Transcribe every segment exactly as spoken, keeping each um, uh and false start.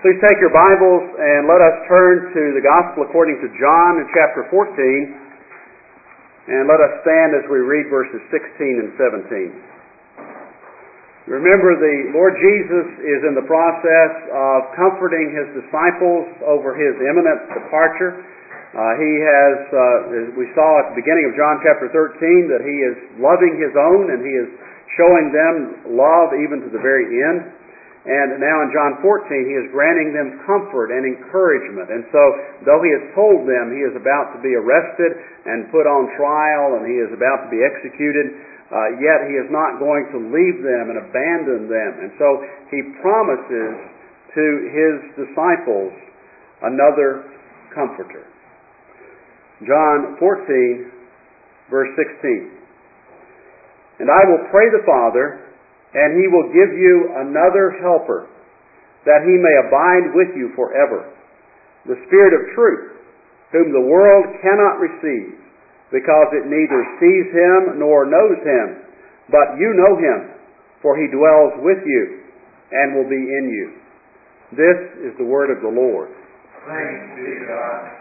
Please take your Bibles and let us turn to the Gospel according to John in chapter fourteen, and let us stand as we read verses sixteen and seventeen. Remember, the Lord Jesus is in the process of comforting His disciples over His imminent departure. Uh, he has, uh, as we saw at the beginning of John chapter thirteen, that He is loving His own and He is showing them love even to the very end. And now in John fourteen, He is granting them comfort and encouragement. And so, though He has told them He is about to be arrested and put on trial and He is about to be executed, uh, yet He is not going to leave them and abandon them. And so, He promises to His disciples another comforter. John fourteen, verse sixteen. And I will pray the Father, and He will give you another helper, that He may abide with you forever, the Spirit of truth, whom the world cannot receive, because it neither sees Him nor knows Him. But you know Him, for He dwells with you and will be in you. This is the word of the Lord. Thanks be to God.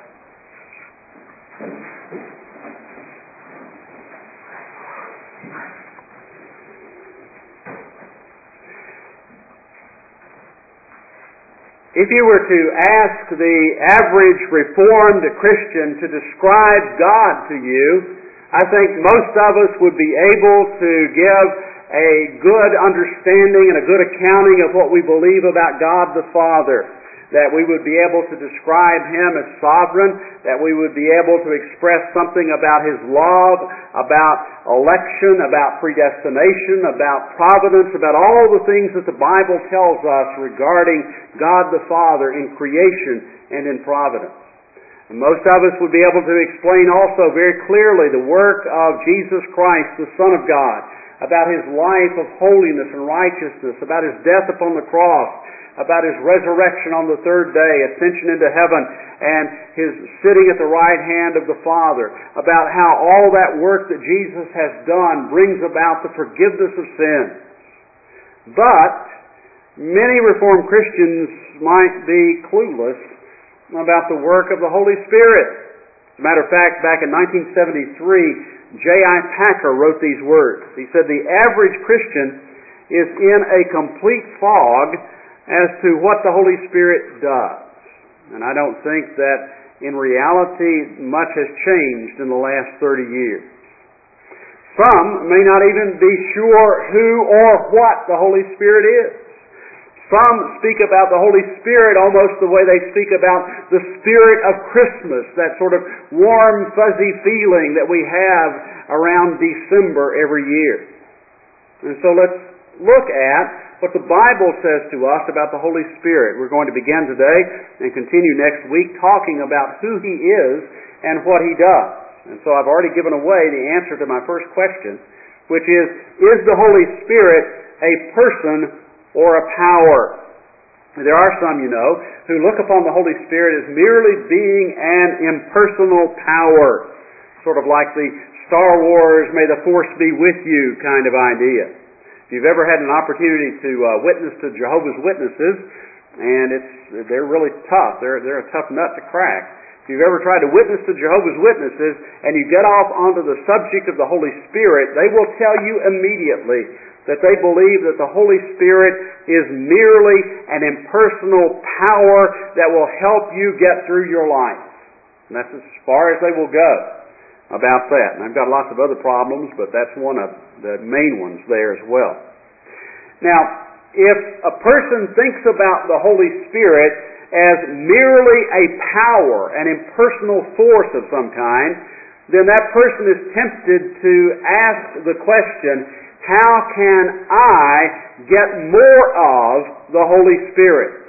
If you were to ask the average Reformed Christian to describe God to you, I think most of us would be able to give a good understanding and a good accounting of what we believe about God the Father. That we would be able to describe Him as sovereign, that we would be able to express something about His love, about election, about predestination, about providence, about all the things that the Bible tells us regarding God the Father in creation and in providence. And most of us would be able to explain also very clearly the work of Jesus Christ, the Son of God, about His life of holiness and righteousness, about His death upon the cross, about His resurrection on the third day, ascension into heaven, and His sitting at the right hand of the Father, about how all that work that Jesus has done brings about the forgiveness of sins. But many Reformed Christians might be clueless about the work of the Holy Spirit. As a matter of fact, back in nineteen seventy-three, J I Packer wrote these words. He said, "The average Christian is in a complete fog as to what the Holy Spirit does." And I don't think that in reality much has changed in the last thirty years. Some may not even be sure who or what the Holy Spirit is. Some speak about the Holy Spirit almost the way they speak about the spirit of Christmas, that sort of warm, fuzzy feeling that we have around December every year. And so let's look at what the Bible says to us about the Holy Spirit. We're going to begin today and continue next week talking about who He is and what He does. And so I've already given away the answer to my first question, which is, is the Holy Spirit a person or a power? There are some, you know, who look upon the Holy Spirit as merely being an impersonal power, sort of like the Star Wars, may the Force be with you kind of idea. If you've ever had an opportunity to uh, witness to Jehovah's Witnesses, and it's they're really tough. They're they're a tough nut to crack. If you've ever tried to witness to Jehovah's Witnesses and you get off onto the subject of the Holy Spirit, they will tell you immediately that they believe that the Holy Spirit is merely an impersonal power that will help you get through your life. And that's as far as they will go about that. And I've got lots of other problems, but that's one of the main ones there as well. Now, if a person thinks about the Holy Spirit as merely a power, an impersonal force of some kind, then that person is tempted to ask the question, how can I get more of the Holy Spirit?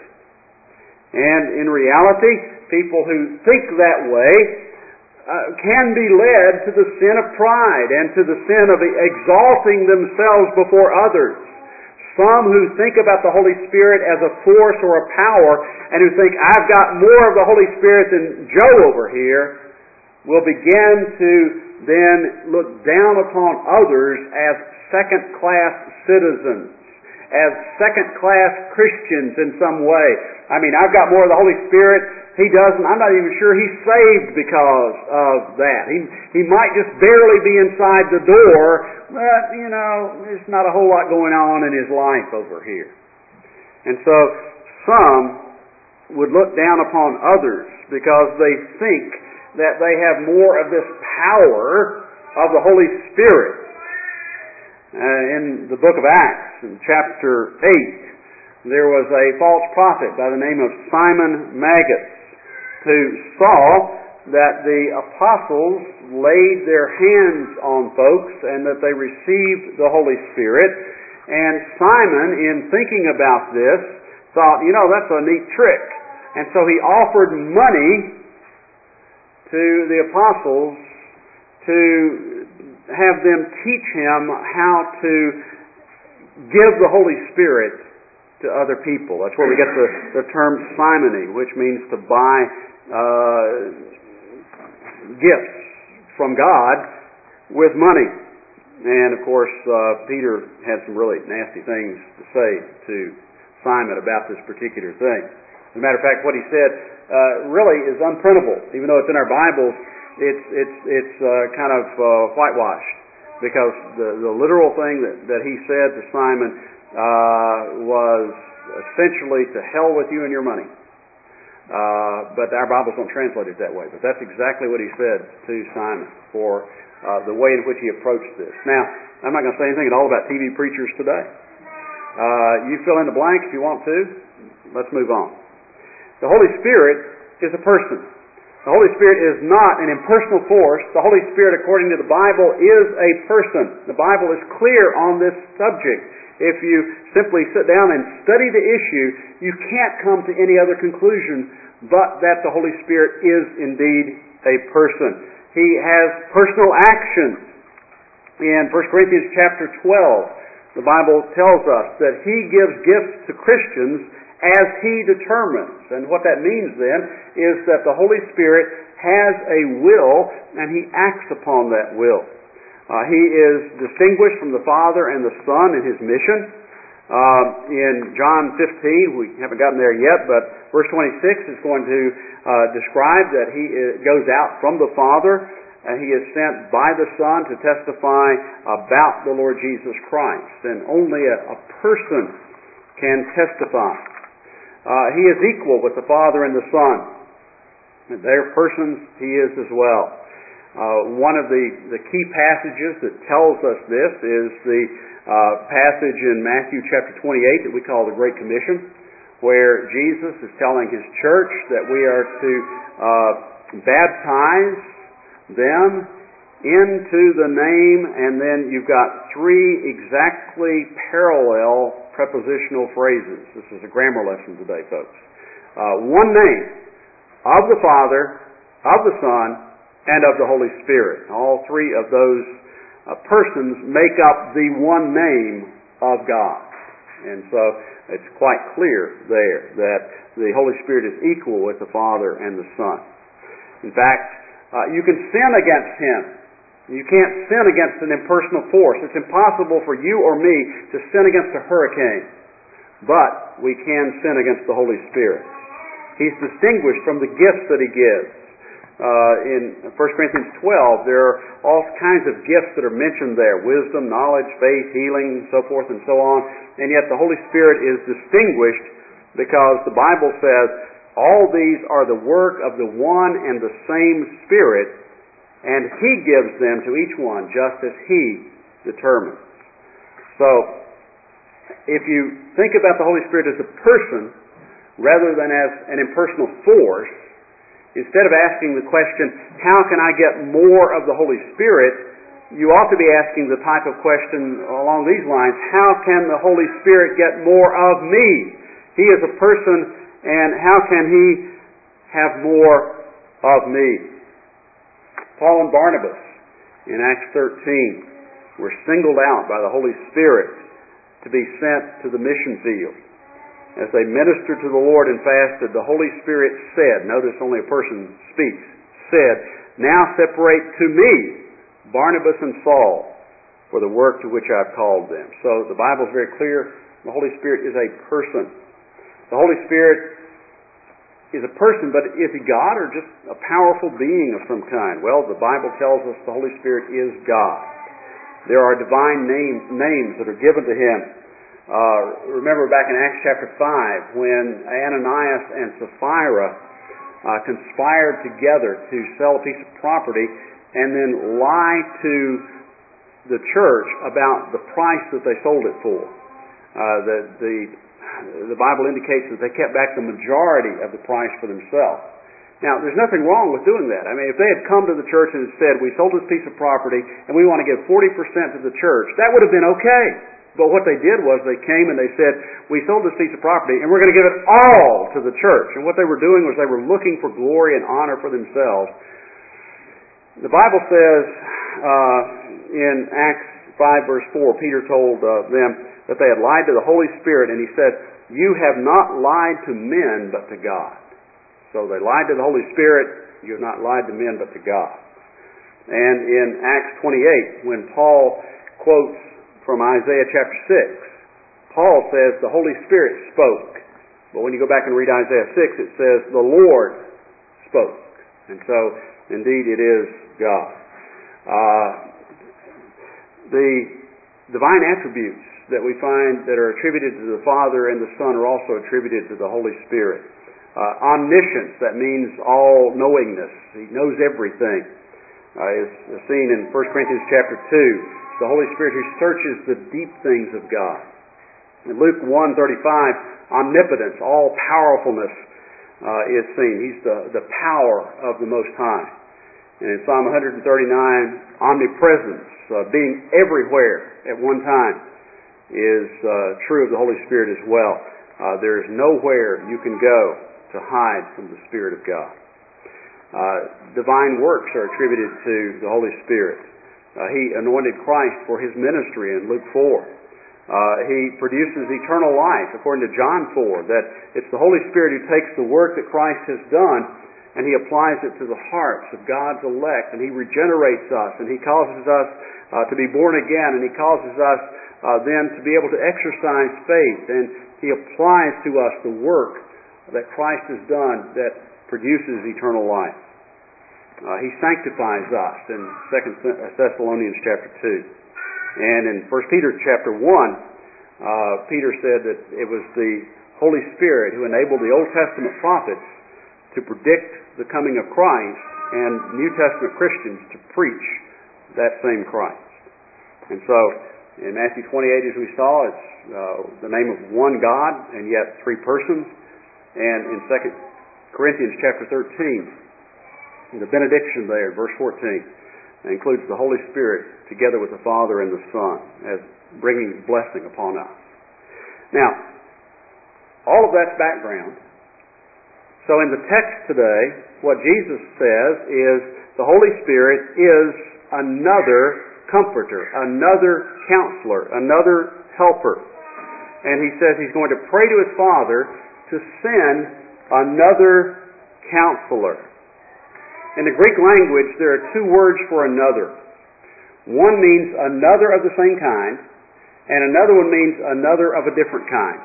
And in reality, people who think that way Uh, can be led to the sin of pride and to the sin of exalting themselves before others. Some who think about the Holy Spirit as a force or a power and who think, I've got more of the Holy Spirit than Joe over here, will begin to then look down upon others as second-class citizens as second-class Christians in some way. I mean, I've got more of the Holy Spirit. He doesn't. I'm not even sure he's saved because of that. He he might just barely be inside the door, but, you know, there's not a whole lot going on in his life over here. And so some would look down upon others because they think that they have more of this power of the Holy Spirit. Uh, in the book of Acts, in chapter eight, there was a false prophet by the name of Simon Magus who saw that the apostles laid their hands on folks and that they received the Holy Spirit. And Simon, in thinking about this, thought, you know, that's a neat trick. And so he offered money to the apostles to have them teach him how to give the Holy Spirit to other people. That's where we get the, the term simony, which means to buy uh, gifts from God with money. And of course, uh, Peter had some really nasty things to say to Simon about this particular thing. As a matter of fact, what he said uh, really is unprintable. Even though it's in our Bibles, it's it's it's uh, kind of uh, whitewashed, because the, the literal thing that, that he said to Simon uh, was essentially, to hell with you and your money. Uh, but our Bibles don't translate it that way. But that's exactly what he said to Simon for uh, the way in which he approached this. Now, I'm not going to say anything at all about T V preachers today. Uh, you fill in the blank if you want to. Let's move on. The Holy Spirit is a person. The Holy Spirit is not an impersonal force. The Holy Spirit, according to the Bible, is a person. The Bible is clear on this subject. If you simply sit down and study the issue, you can't come to any other conclusion but that the Holy Spirit is indeed a person. He has personal actions. In First Corinthians chapter twelve, the Bible tells us that He gives gifts to Christians as He determines. And what that means then is that the Holy Spirit has a will and He acts upon that will. Uh, he is distinguished from the Father and the Son in His mission. Uh, in John fifteen, we haven't gotten there yet, but verse twenty-six is going to uh, describe that He is, goes out from the Father and He is sent by the Son to testify about the Lord Jesus Christ. And only a, a person can testify. Uh, he is equal with the Father and the Son. They're persons, He is as well. Uh, one of the, the key passages that tells us this is the uh, passage in Matthew chapter twenty-eight that we call the Great Commission, where Jesus is telling His church that we are to uh, baptize them into the name, and then you've got three exactly parallel prepositional phrases. This is a grammar lesson today, folks. Uh, one name of the Father, of the Son, and of the Holy Spirit. All three of those uh, persons make up the one name of God. And so it's quite clear there that the Holy Spirit is equal with the Father and the Son. In fact, uh, you can sin against Him. You can't sin against an impersonal force. It's impossible for you or me to sin against a hurricane. But we can sin against the Holy Spirit. He's distinguished from the gifts that He gives. Uh, in First Corinthians twelve, there are all kinds of gifts that are mentioned there. Wisdom, knowledge, faith, healing, so forth and so on. And yet the Holy Spirit is distinguished because the Bible says all these are the work of the one and the same Spirit, and He gives them to each one just as He determines. So, if you think about the Holy Spirit as a person rather than as an impersonal force, instead of asking the question, how can I get more of the Holy Spirit, you ought to be asking the type of question along these lines, how can the Holy Spirit get more of me? He is a person, and how can He have more of me? Paul and Barnabas in Acts thirteen were singled out by the Holy Spirit to be sent to the mission field. As they ministered to the Lord and fasted, the Holy Spirit said, notice only a person speaks, said, now separate to me Barnabas and Saul for the work to which I've called them. So the Bible is very clear The Holy Spirit is a person. The Holy Spirit is a person, but is He God or just a powerful being of some kind? Well, the Bible tells us the Holy Spirit is God. There are divine names, names that are given to Him. Uh, remember back in Acts chapter five when Ananias and Sapphira uh, conspired together to sell a piece of property and then lie to the church about the price that they sold it for. Uh, the, the, the Bible indicates that they kept back the majority of the price for themselves. Now, there's nothing wrong with doing that. I mean, if they had come to the church and had said, we sold this piece of property and we want to give forty percent to the church, that would have been okay. But what they did was they came and they said, we sold this piece of property and we're going to give it all to the church. And what they were doing was they were looking for glory and honor for themselves. The Bible says uh, in Acts five verse four, Peter told uh, them that they had lied to the Holy Spirit, and he said, you have not lied to men but to God. So they lied to the Holy Spirit, you have not lied to men but to God. And in Acts twenty-eight, when Paul quotes from Isaiah chapter six, Paul says the Holy Spirit spoke. But when you go back and read Isaiah six, it says the Lord spoke. And so, indeed, it is God. Uh, the divine attributes that we find that are attributed to the Father and the Son are also attributed to the Holy Spirit. Uh, omniscience, that means all-knowingness. He knows everything. Uh, is seen in First Corinthians chapter two. The Holy Spirit who searches the deep things of God. In Luke one thirty-five, omnipotence, all-powerfulness uh, is seen. He's the, the power of the Most High. And in Psalm one thirty-nine, omnipresence, uh, being everywhere at one time, is uh, true of the Holy Spirit as well. Uh, there is nowhere you can go to hide from the Spirit of God. Uh, divine works are attributed to the Holy Spirit. Uh, he anointed Christ for His ministry in Luke four. Uh, he produces eternal life, according to John four, that it's the Holy Spirit who takes the work that Christ has done and He applies it to the hearts of God's elect, and He regenerates us, and He causes us uh, to be born again, and He causes us uh, then to be able to exercise faith, and He applies to us the work that Christ has done that produces eternal life. Uh, he sanctifies us in Second Thessalonians chapter two. And in First Peter chapter one, uh, Peter said that it was the Holy Spirit who enabled the Old Testament prophets to predict the coming of Christ and New Testament Christians to preach that same Christ. And so, in Matthew twenty-eight, as we saw, it's uh, the name of one God and yet three persons. And in Second Corinthians chapter thirteen, the benediction there, verse fourteen, includes the Holy Spirit together with the Father and the Son as bringing blessing upon us. Now, all of that's background. So in the text today, what Jesus says is the Holy Spirit is another comforter, another counselor, another helper. And He says He's going to pray to His Father to send another counselor. In the Greek language, there are two words for another. One means another of the same kind, and another one means another of a different kind.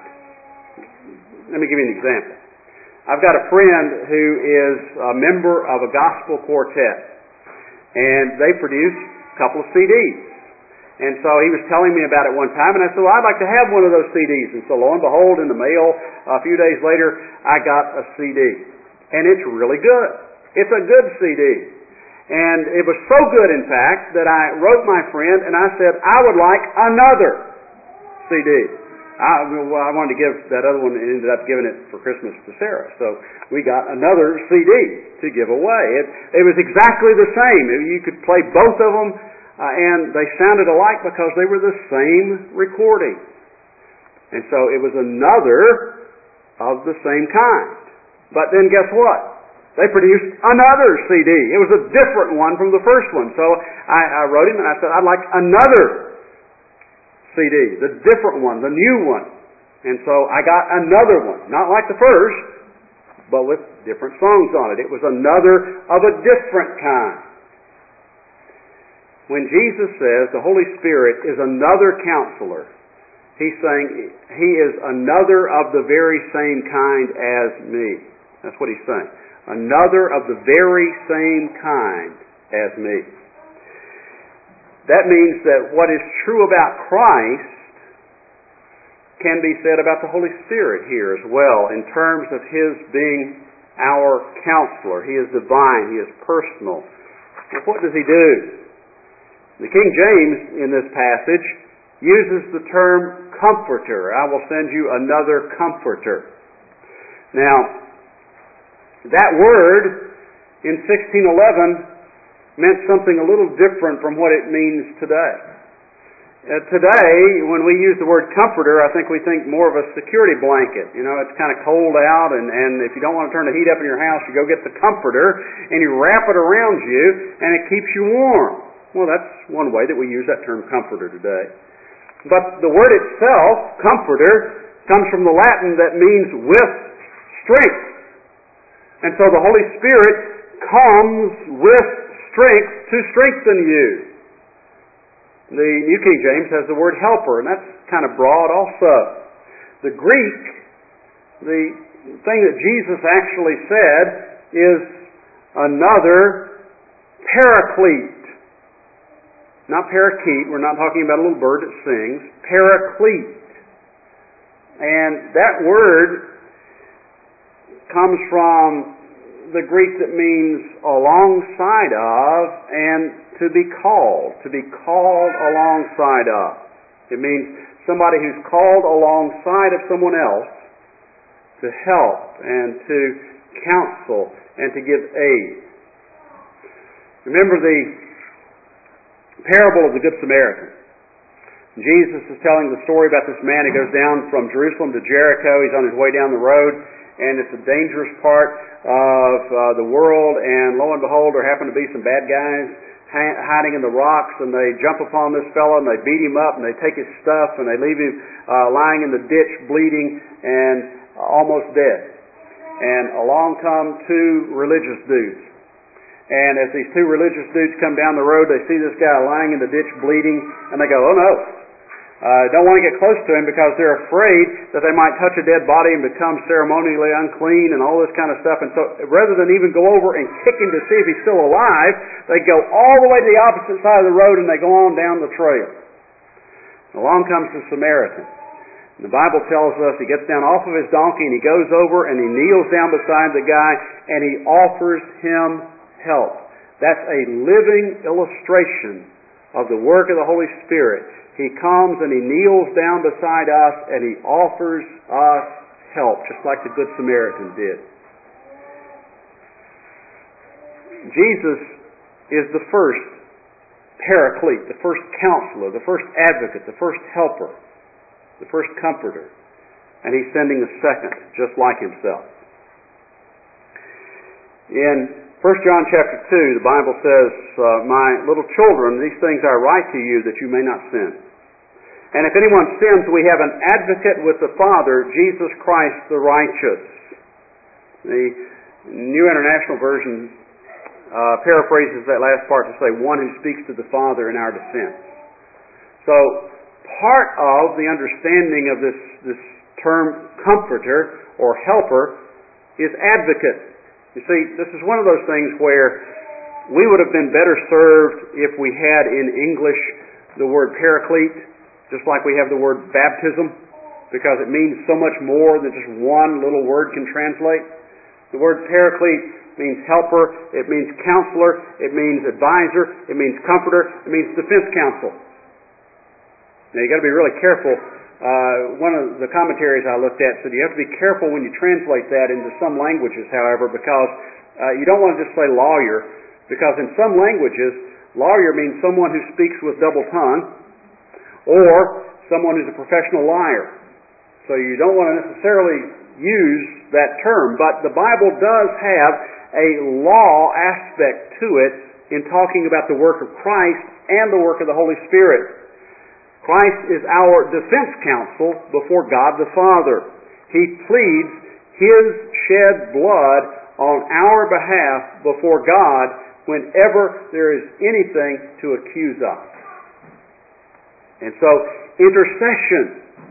Let me give you an example. I've got a friend who is a member of a gospel quartet, and they produce a couple of C Ds. And so he was telling me about it one time, and I said, well, I'd like to have one of those C Ds. And so lo and behold, in the mail, a few days later, I got a C D. And it's really good. It's a good C D. And it was so good, in fact, that I wrote my friend and I said, I would like another C D. I, well, I wanted to give that other one and ended up giving it for Christmas to Sarah. So we got another C D to give away. It, it was exactly the same. You could play both of them, uh, and they sounded alike because they were the same recording. And so it was another of the same kind. But then guess what? They produced another C D. It was a different one from the first one. So I, I wrote him and I said, I'd like another C D, the different one, the new one. And so I got another one, not like the first, but with different songs on it. It was another of a different kind. When Jesus says the Holy Spirit is another counselor, He's saying he is another of the very same kind as me. That's what he's saying. Another of the very same kind as me. That means that what is true about Christ can be said about the Holy Spirit here as well, in terms of His being our counselor. He is divine. He is personal. Well, what does He do? The King James in this passage uses the term comforter. I will send you another comforter. Now, that word in sixteen eleven meant something a little different from what it means today. Uh, today, when we use the word comforter, I think we think more of a security blanket. You know, it's kind of cold out, and, and if you don't want to turn the heat up in your house, you go get the comforter, and you wrap it around you, and it keeps you warm. Well, that's one way that we use that term comforter today. But the word itself, comforter, comes from the Latin that means with strength. And so the Holy Spirit comes with strength to strengthen you. The New King James has the word helper, and that's kind of broad also. The Greek, the thing that Jesus actually said is another paraclete. Not parakeet, we're not talking about a little bird that sings. Paraclete. And that word comes from the Greek that means alongside of and to be called, to be called alongside of. It means somebody who's called alongside of someone else to help and to counsel and to give aid. Remember the parable of the Good Samaritan. Jesus is telling the story about this man who goes down from Jerusalem to Jericho. He's on his way down the road, and it's a dangerous part of uh, the world, and lo and behold, there happen to be some bad guys hiding in the rocks, and they jump upon this fellow, and they beat him up, and they take his stuff, and they leave him uh, lying in the ditch, bleeding, and almost dead. And along come two religious dudes. And as these two religious dudes come down the road, they see this guy lying in the ditch, bleeding, and they go, oh no. Uh, don't want to get close to him because they're afraid that they might touch a dead body and become ceremonially unclean and all this kind of stuff. And so rather than even go over and kick him to see if he's still alive, they go all the way to the opposite side of the road and they go on down the trail. And along comes the Samaritan. And the Bible tells us he gets down off of his donkey and he goes over and he kneels down beside the guy and he offers him help. That's a living illustration of the work of the Holy Spirit. He comes and he kneels down beside us and he offers us help, just like the Good Samaritan did. Jesus is the first paraclete, the first counselor, the first advocate, the first helper, the first comforter. And he's sending a second, just like himself. In First John chapter two, the Bible says, uh, my little children, these things I write to you that you may not sin. And if anyone sins, we have an advocate with the Father, Jesus Christ the righteous. The New International Version uh, paraphrases that last part to say, one who speaks to the Father in our defense. So, part of the understanding of this, this term comforter or helper is advocate. You see, this is one of those things where we would have been better served if we had in English the word paraclete, just like we have the word baptism, because it means so much more than just one little word can translate. The word paraclete means helper, it means counselor, it means advisor, it means comforter, it means defense counsel. Now you've got to be really careful. Uh, one of the commentaries I looked at said you have to be careful when you translate that into some languages, however, because uh, you don't want to just say lawyer, because in some languages, lawyer means someone who speaks with double tongue, or someone who's a professional liar. So you don't want to necessarily use that term, but the Bible does have a law aspect to it in talking about the work of Christ and the work of the Holy Spirit. Christ is our defense counsel before God the Father. He pleads His shed blood on our behalf before God whenever there is anything to accuse us. And so, intercession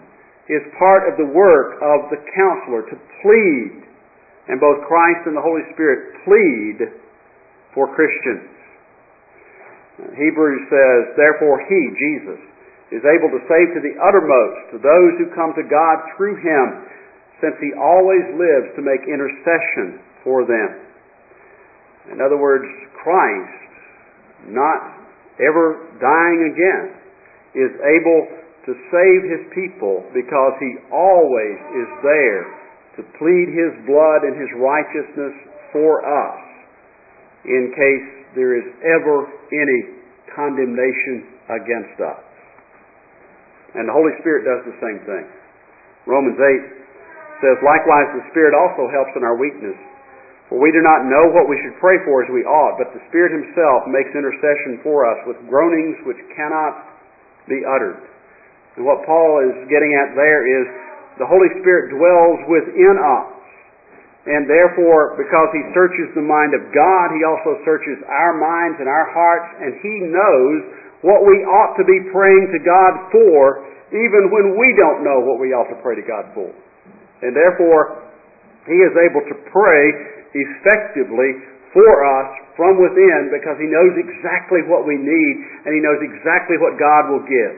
is part of the work of the counselor, to plead. And both Christ and the Holy Spirit plead for Christians. Hebrews says, therefore He, Jesus, is able to save to the uttermost to those who come to God through Him, since He always lives to make intercession for them. In other words, Christ, not ever dying again, is able to save His people because He always is there to plead His blood and His righteousness for us in case there is ever any condemnation against us. And the Holy Spirit does the same thing. Romans eight says, likewise the Spirit also helps in our weakness. For we do not know what we should pray for as we ought, but the Spirit Himself makes intercession for us with groanings which cannot be uttered. And what Paul is getting at there is the Holy Spirit dwells within us. And therefore, because He searches the mind of God, He also searches our minds and our hearts, and He knows what we ought to be praying to God for, even when we don't know what we ought to pray to God for. And therefore, He is able to pray effectively for us from within because He knows exactly what we need and He knows exactly what God will give.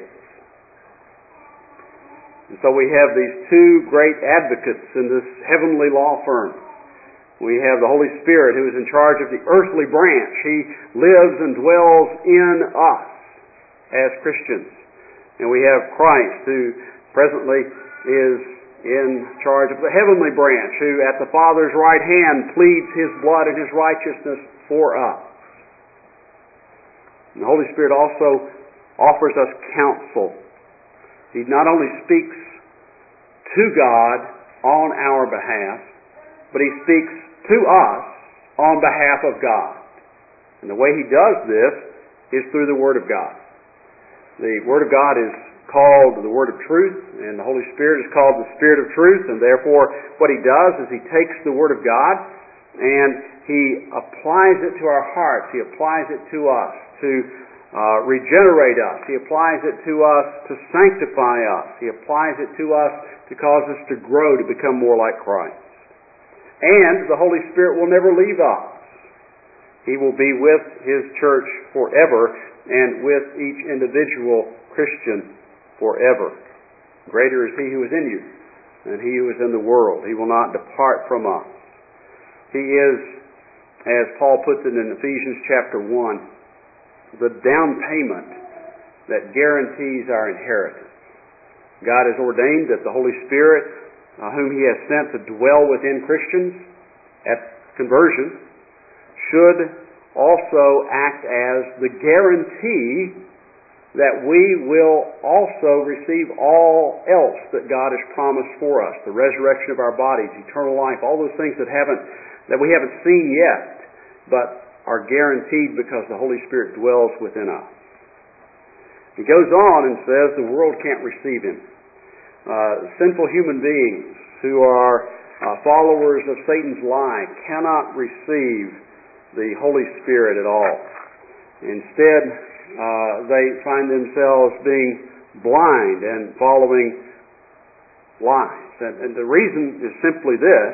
And so we have these two great advocates in this heavenly law firm. We have the Holy Spirit who is in charge of the earthly branch. He lives and dwells in us as Christians. And we have Christ who presently is in charge of the heavenly branch, who at the Father's right hand pleads His blood and His righteousness for us. And the Holy Spirit also offers us counsel. He not only speaks to God on our behalf, but He speaks to us on behalf of God. And the way He does this is through the Word of God. The Word of God is called the Word of Truth, and the Holy Spirit is called the Spirit of Truth, and therefore what He does is He takes the Word of God and He applies it to our hearts. He applies it to us to uh, regenerate us. He applies it to us to sanctify us. He applies it to us to cause us to grow, to become more like Christ. And the Holy Spirit will never leave us. He will be with His church forever and with each individual Christian forever. Greater is He who is in you than he who is in the world. He will not depart from us. He is, as Paul puts it in Ephesians chapter one, the down payment that guarantees our inheritance. God has ordained that the Holy Spirit, uh, whom He has sent to dwell within Christians at conversion, should also act as the guarantee that we will also receive all else that God has promised for us, the resurrection of our bodies, eternal life, all those things that haven't that we haven't seen yet, but are guaranteed because the Holy Spirit dwells within us. He goes on and says the world can't receive Him. Uh, sinful human beings who are uh, followers of Satan's lie cannot receive the Holy Spirit at all. Instead, Uh, they find themselves being blind and following lies. And, and the reason is simply this.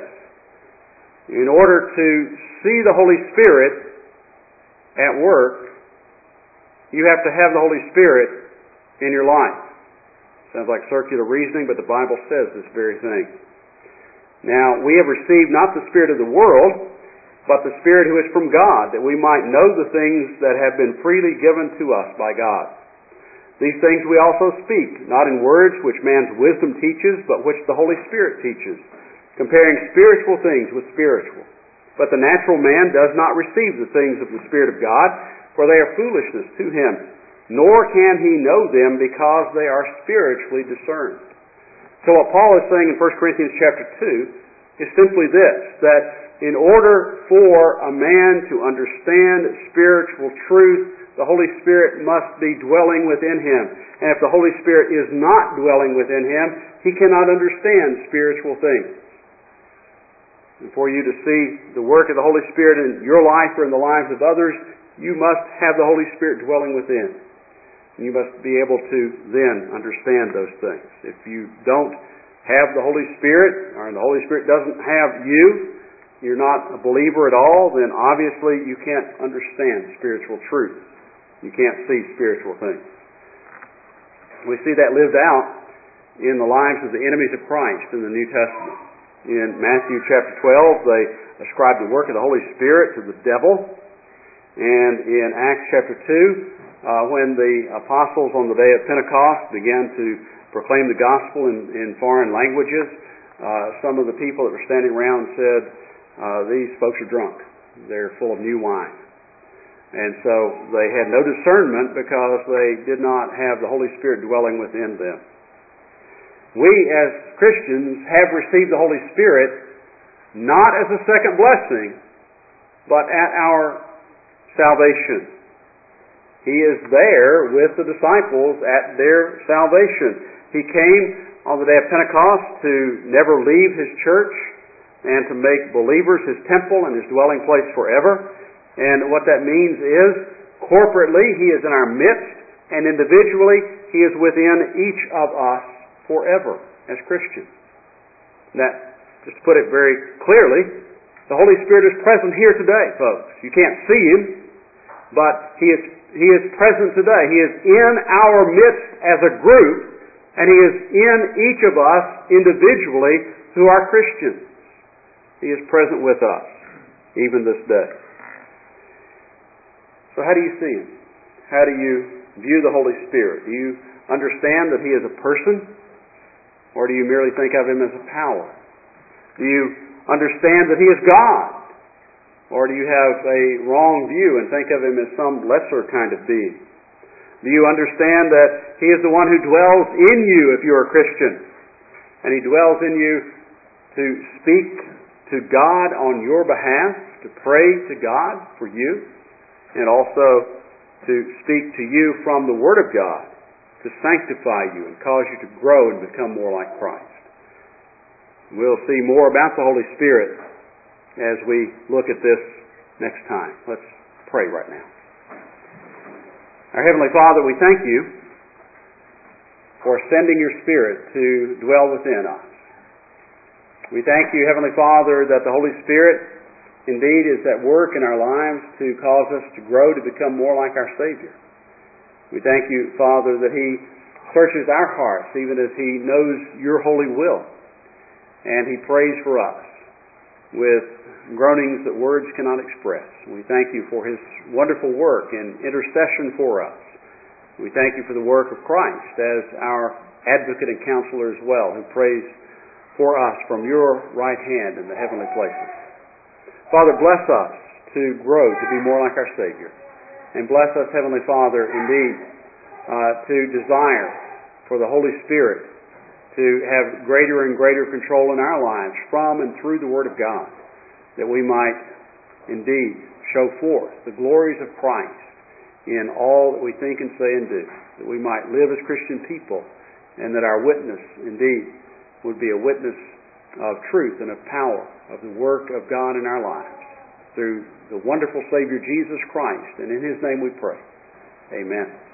In order to see the Holy Spirit at work, you have to have the Holy Spirit in your life. Sounds like circular reasoning, but the Bible says this very thing. Now, we have received not the spirit of the world, but the Spirit who is from God, that we might know the things that have been freely given to us by God. These things we also speak, not in words which man's wisdom teaches, but which the Holy Spirit teaches, comparing spiritual things with spiritual. But the natural man does not receive the things of the Spirit of God, for they are foolishness to him, nor can he know them because they are spiritually discerned. So what Paul is saying in First Corinthians chapter two is simply this, that in order for a man to understand spiritual truth, the Holy Spirit must be dwelling within him. And if the Holy Spirit is not dwelling within him, he cannot understand spiritual things. And for you to see the work of the Holy Spirit in your life or in the lives of others, you must have the Holy Spirit dwelling within. You must be able to then understand those things. If you don't have the Holy Spirit, or the Holy Spirit doesn't have you, you're not a believer at all, then obviously you can't understand spiritual truth. You can't see spiritual things. We see that lived out in the lives of the enemies of Christ in the New Testament. In Matthew chapter twelve, they ascribe the work of the Holy Spirit to the devil. And in Acts chapter two, uh, when the apostles on the day of Pentecost began to proclaim the gospel in, in foreign languages, uh, some of the people that were standing around said, uh, these folks are drunk. They're full of new wine. And so they had no discernment because they did not have the Holy Spirit dwelling within them. We as Christians have received the Holy Spirit not as a second blessing, but at our salvation. He is there with the disciples at their salvation. He came on the day of Pentecost to never leave His church and to make believers His temple and His dwelling place forever. And what that means is, corporately, He is in our midst, and individually, He is within each of us forever as Christians. That, just to put it very clearly, the Holy Spirit is present here today, folks. You can't see Him, but He is He is present today. He is in our midst as a group, and He is in each of us individually who are Christians. He is present with us, even this day. So how do you see Him? How do you view the Holy Spirit? Do you understand that He is a person, or do you merely think of Him as a power? Do you understand that He is God? Or do you have a wrong view and think of Him as some lesser kind of being? Do you understand that He is the one who dwells in you if you're a Christian? And He dwells in you to speak to God on your behalf, to pray to God for you, and also to speak to you from the Word of God, to sanctify you and cause you to grow and become more like Christ. We'll see more about the Holy Spirit as we look at this next time. Let's pray right now. Our Heavenly Father, we thank You for sending Your Spirit to dwell within us. We thank You, Heavenly Father, that the Holy Spirit indeed is at work in our lives to cause us to grow to become more like our Savior. We thank You, Father, that He searches our hearts even as He knows Your holy will. And He prays for us with groanings that words cannot express. We thank You for His wonderful work in intercession for us. We thank You for the work of Christ as our advocate and counselor as well, who prays for us from Your right hand in the heavenly places. Father, bless us to grow to be more like our Savior. And bless us, Heavenly Father, indeed, uh, to desire for the Holy Spirit to have greater and greater control in our lives from and through the Word of God, that we might indeed show forth the glories of Christ in all that we think and say and do, that we might live as Christian people, and that our witness indeed would be a witness of truth and of power, of the work of God in our lives, through the wonderful Savior Jesus Christ, and in His name we pray. Amen.